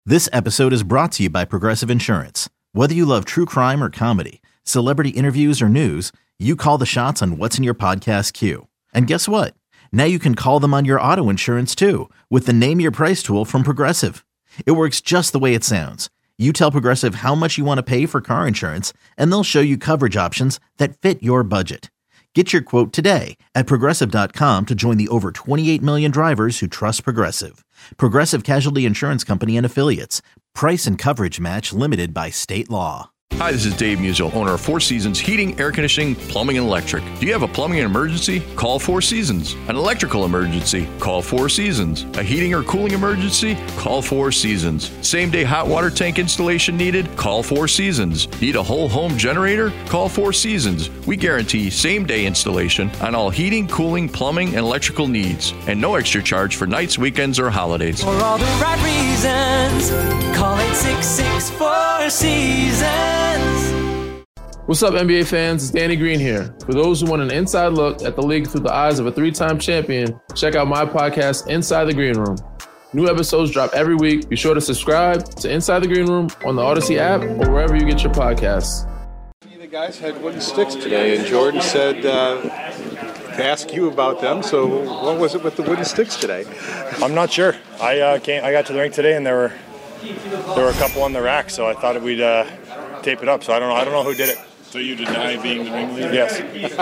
This episode is brought to you by Progressive Insurance. Whether you love true crime or comedy, celebrity interviews or news, you call the shots on what's in your podcast queue. And guess what? Now you can call them on your auto insurance too with the Name Your Price tool from Progressive. It works just the way it sounds. You tell Progressive how much you want to pay for car insurance, and they'll show you coverage options that fit your budget. Get your quote today at Progressive.com to join the over 28 million drivers who trust Progressive. Progressive Casualty Insurance Company and Affiliates. Price and coverage match limited by state law. Hi, this is Dave Musial, owner of Four Seasons Heating, Air Conditioning, Plumbing, and Electric. Do you have a plumbing emergency? Call Four Seasons. An electrical emergency? Call Four Seasons. A heating or cooling emergency? Call Four Seasons. Same-day hot water tank installation needed? Call Four Seasons. Need a whole home generator? Call Four Seasons. We guarantee same-day installation on all heating, cooling, plumbing, and electrical needs. And no extra charge for nights, weekends, or holidays. For all the right reasons, call 866-4 Seasons. What's up, NBA fans? It's Danny Green here. For those who want an inside look at the league through the eyes of a three-time champion, check out my podcast, Inside the Green Room. New episodes drop every week. Be sure to subscribe to Inside the Green Room on the Odyssey app or wherever you get your podcasts. The guys had wooden sticks today, and Jordan said to ask you about them. So what was it with the wooden sticks today? I'm not sure. I got to the rink today, and there were a couple on the rack, so I thought we'd tape it up. So I don't know who did it. So you deny being the ringleader? Yes.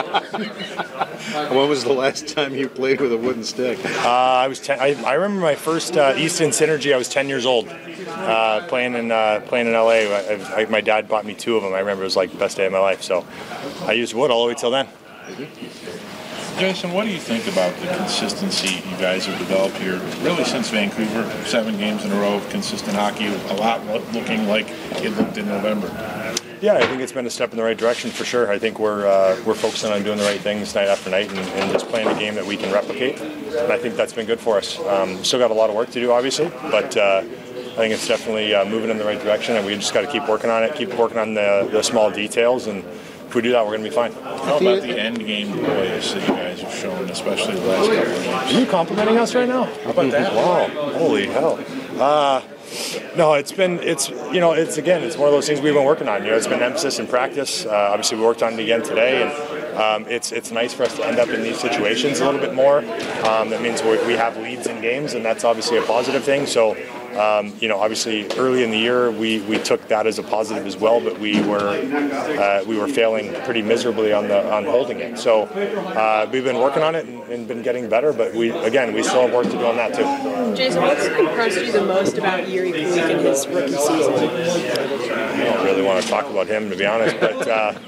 When was the last time you played with a wooden stick? I was 10. I remember my first Easton Synergy. I was 10 years old, playing in LA. My dad bought me two of them. I remember it was like the best day of my life. So I used wood all the way till then. Jason, what do you think about the consistency you guys have developed here, really since Vancouver? 7 games in a row of consistent hockey, a lot looking like it looked in November. Yeah, I think it's been a step in the right direction for sure. I think we're focusing on doing the right things night after night and just playing a game that we can replicate. And I think that's been good for us. Still got a lot of work to do, obviously, but I think it's definitely moving in the right direction, and we just got to keep working on it, keep working on the small details, and if we do that, we're going to be fine. How about the end game poise that you guys have shown, especially the last couple of games? Are you complimenting us right now? How about that? Wow, holy hell. No, it's one of those things we've been working on. It's been emphasis in practice. Obviously, we worked on it again today, and it's nice for us to end up in these situations a little bit more. That means we have leads in games, and that's obviously a positive thing. So, obviously, early in the year, we took that as a positive as well, but we were failing pretty miserably on holding it. So, we've been working on it and been getting better, but we still have work to do on that too. Jason, what's impressed you the most about Jiri Kulich in his rookie season? I don't really want to talk about him, to be honest, but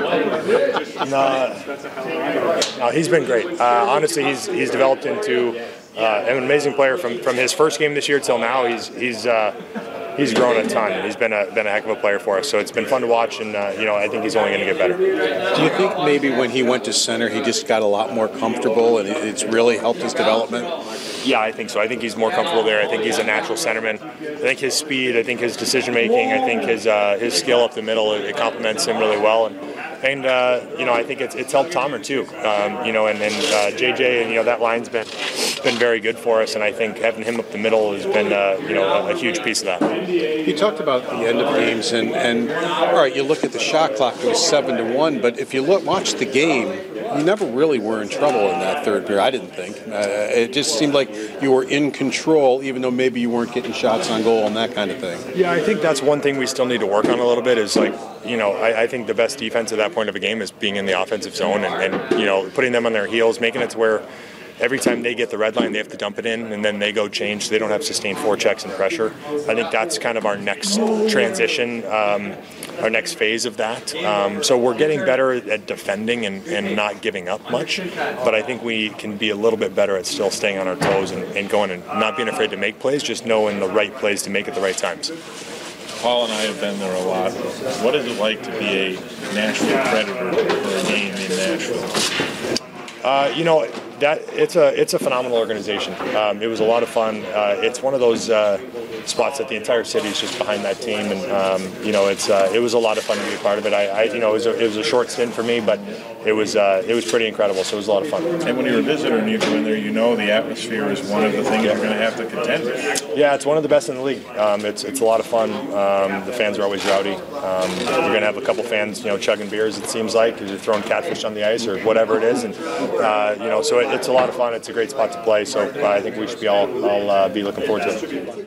no, he's been great. Honestly, he's developed into an amazing player from his first game this year till now. He's grown a ton. He's been a heck of a player for us. So it's been fun to watch, and I think he's only going to get better. Do you think maybe when he went to center, he just got a lot more comfortable, and it's really helped his development? Yeah, I think so. I think he's more comfortable there. I think he's a natural centerman. I think his speed, I think his decision making, I think his skill up the middle, it complements him really well. And I think it's helped Tomer too. And JJ, and that line's been very good for us. And I think having him up the middle has been a huge piece of that. You talked about the end of games, and all right, you look at the shot clock; it was 7-1. But if you watch the game, you never really were in trouble in that third period. I didn't think. It just seemed like you were in control, even though maybe you weren't getting shots on goal and that kind of thing. Yeah, I think that's one thing we still need to work on a little bit. Is I think the best defense at that point of a game is being in the offensive zone and putting them on their heels, making it to where every time they get the red line, they have to dump it in, and then they go change. So they don't have sustained forechecks and pressure. I think that's kind of our next transition, our next phase of that. So we're getting better at defending and not giving up much, but I think we can be a little bit better at still staying on our toes and going and not being afraid to make plays, just knowing the right plays to make at the right times. Paul and I have been there a lot. What is it like to be a Nashville Predator for a game in Nashville? it's a phenomenal organization. It was a lot of fun. It's one of those spots that the entire city is just behind that team, and it was a lot of fun to be a part of it. It was a short stint for me, but it was pretty incredible. So it was a lot of fun. And when you're a visitor and you go in there, the atmosphere is one of the things you're going to have to contend with. Yeah, it's one of the best in the league. It's a lot of fun. The fans are always rowdy. You're going to have a couple fans, chugging beers. It seems like they're throwing catfish on the ice or whatever it is, and so it's a lot of fun. It's a great spot to play. So I think we should all be looking forward to it.